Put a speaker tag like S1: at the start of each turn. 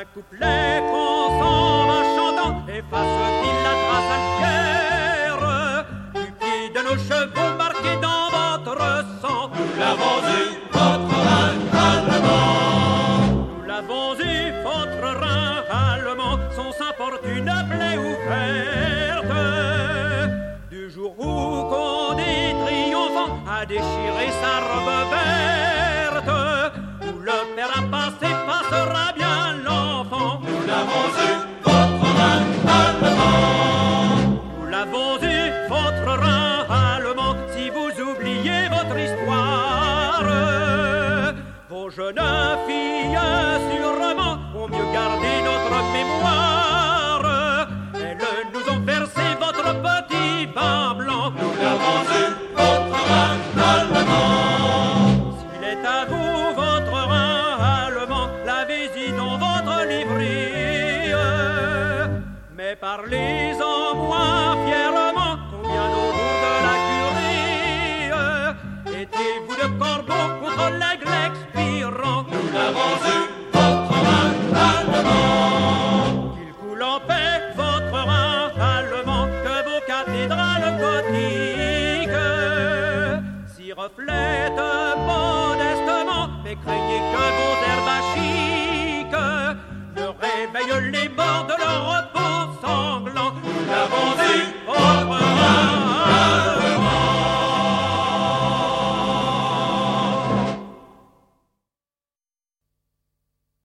S1: un couplet qu'on s'en va chantant, efface-t-il la trace altière du pied de nos chevaux marqués dans votre sang?
S2: Nous l'avons eu, votre Rhin allemand.
S1: Nous l'avons eu, votre Rhin allemand, son sein porte une plaie ouverte. Du jour où Condé triomphant a déchiré sa robe verte, où le père a passé passera bien l'enfant.
S2: Nous l'avons eu, votre Rhin allemand.
S1: Nous l'avons eu, votre Rhin allemand. Si vous oubliez votre histoire, vos jeunes filles sûrement ont mieux gardé notre mémoire. Elles nous ont versé votre petit bain blanc.
S2: Nous l'avons eu, votre Rhin allemand.
S1: S'il est à vous, votre Rhin allemand, lavez-y dans votre livret. Mais parlez